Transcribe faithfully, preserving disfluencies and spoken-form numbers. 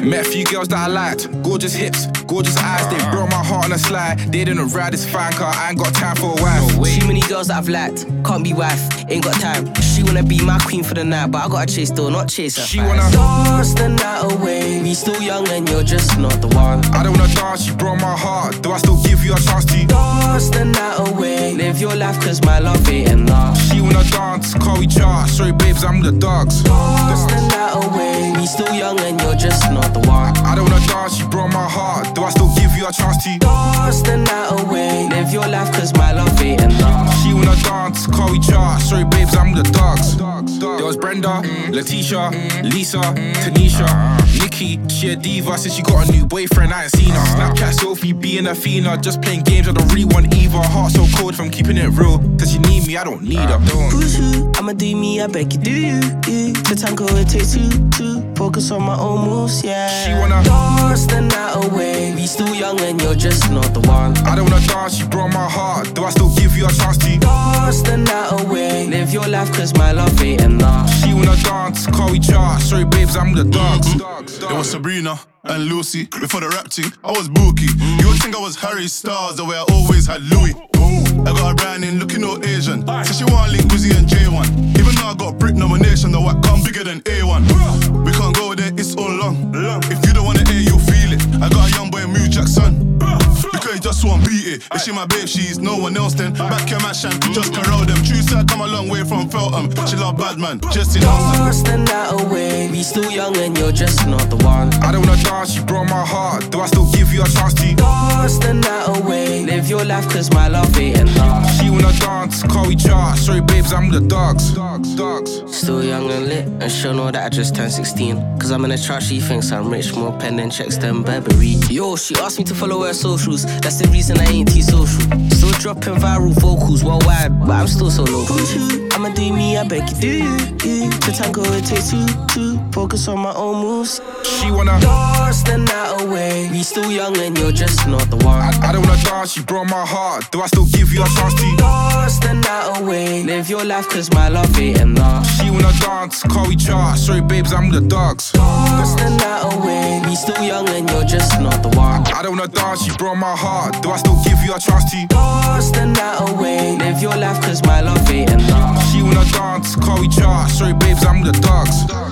Met a few girls that I liked, gorgeous hips, gorgeous eyes. They broke my heart on a slide. They didn't ride this fine car, I ain't got time for a wife. Too many girls that I've liked, can't be wife, ain't got time. She wanna be my queen for the night, but I gotta chase though, not chase her. She wanna dance the night away. We still young and you're just not the one. I don't wanna dance, you broke my heart. Do I still give you a chance to dance the night away? Live your life cause my love ain't enough. She wanna dance, call we chart. Sorry babes, I'm the dogs. Dance the night away. We still young and you're just not the one. I don't wanna dance, you broke my heart. Do I still give you a chance to dance the night away? Live your life cause my love ain't enough. She wanna dance, call we chart. Sorry babes, I'm the dogs. There was Brenda, Letitia, Lisa, Tanisha, Nikki. She a diva since she got a new boyfriend, I ain't seen her. Snapchat Sophie being a fiend, just playing games, I don't really want either. Heart so cold from keeping it real. Does she need me? I don't need her. Who's who? I'ma do me, I beg you, do you? you. The tango it takes two, two. Focus on my own moves, yeah. She wanna dance the night away. We still young and you're just not the one. I don't wanna dance, you broke my heart. Do I still give you a chance to dance the night away? Live your life cause my love ain't enough. She wanna dance, call we chart. Sorry babes, I'm the dogs. It was Sabrina and Lucy. Before the rap thing, I was Bookie. You would think I was Harry Styles, the way I always had Louis. I got a brand in looking all Asian. So she want link Wizzy and J one. Even though I got Brit nomination, the white come bigger than A one. We can't go there, it's all long. If you don't wanna hear, you'll feel it. I got a young boy, Mew Jackson. Because he just won't beat it. If she my babe, she's no one else then. Back your mash and just corral them. True side come a long way from Feltham. She love bad man, just in dance the night away. We still young and you're just not the one. I don't wanna dance, you broke my heart. Do I still give you a chance to dance the night away? Live your life cause my love ain't enough. She wanna dance, call we chart. Sorry babes, I'm the dogs. Dogs, dogs. Still young and lit, and she'll know that I just turned sixteen. Cause I'm in a trap, she thinks I'm rich, more pen and checks than Burberry. Yo, she asked me to follow her socials. That's the reason I ain't T-social. Still dropping viral vocals worldwide, but I'm still so local. I'ma do me, I beg you, do you? you. The tango it takes two, two. Focus on my own moves. She wanna dance the night away. We still young and you're just not the one. I, I don't wanna dance, you broke my heart. Do I still give you a chance to dance the night away? Live your life cause my love ain't enough. She wanna dance, call we chart. Sorry babes, I'm the dogs. Dance the night away. We still young and you're just not the one. I don't wanna dance, you broke my heart. Do I still give you a chance to dance the night away? Live your life cause my love ain't enough. She wanna dance, call we chart. Sorry babes, I'm the dogs.